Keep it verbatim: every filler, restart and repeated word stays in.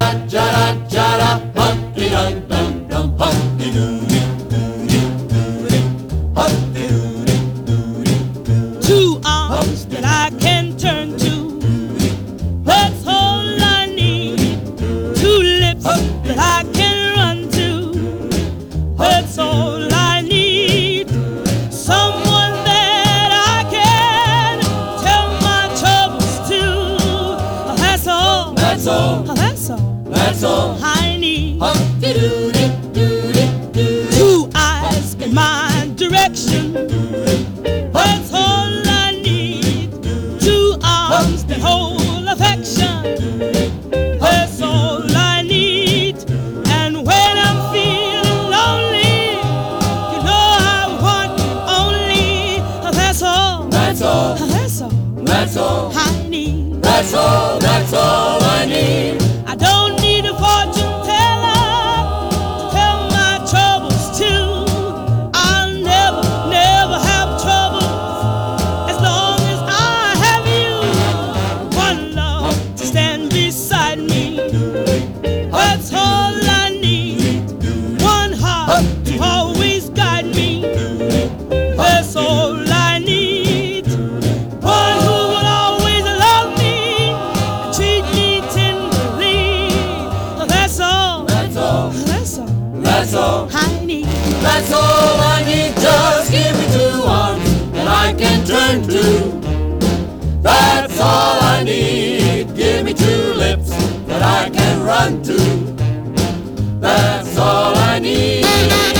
ja da ja da, Humpty dum dum dum, Humpty doo doo doo doo, Humpty doo doo doo doo. Two arms that I can turn to, that's all I need. Two lips that I can run to, that's all I need. Someone that I can tell my troubles to, that's all. That's all. That's all. That's all I need. Humpty doo doo doo doo doo. Two eyes in my direction, that's all I need. Two arms that hold affection, that's all I need. And when I'm feeling lonely, you know I want only, that's all. That's all. That's all. That's all. I need. That's all. That's all I need. I don't need a fortune teller to tell my troubles to. I'll never, never have trouble as long as I have you. One love to stand beside me, that's all I need. One heart to always guide me, that's all I need. One who will always love me and treat me tenderly, that's all. That's all. That's all That's all. I need. That's all I need. Just give me two arms that I can turn to. That's all I need. Give me two lips that I can run to. That's all I need.